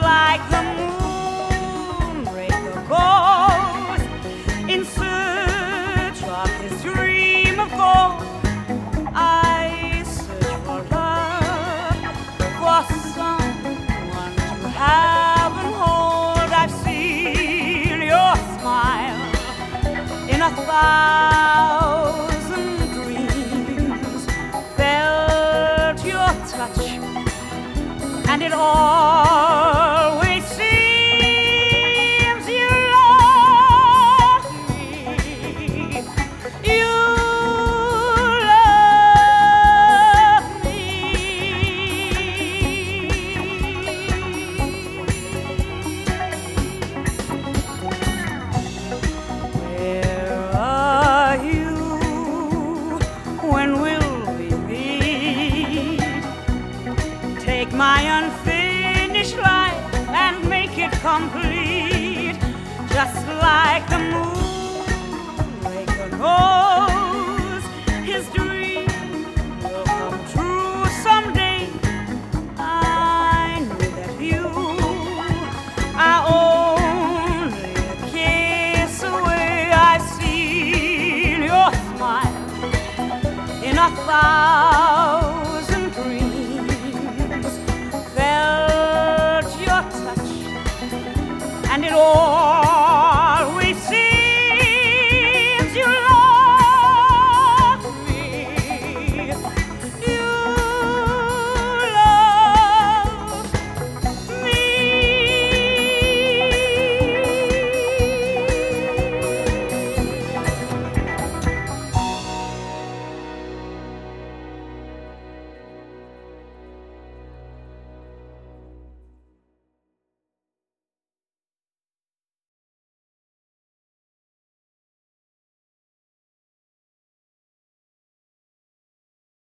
like the moonraker goes in search of his dream of gold. I search for love, for someone to have and hold. I've seen your smile in 1,000 dreams, felt your touch, and it always seems you love me. You love me. Where are you? When will we meet? Take my unfinished life and make it complete, just like the moonraker knows his dream will come true someday. I know that you are only a kiss away. I've seen your smile in 1,000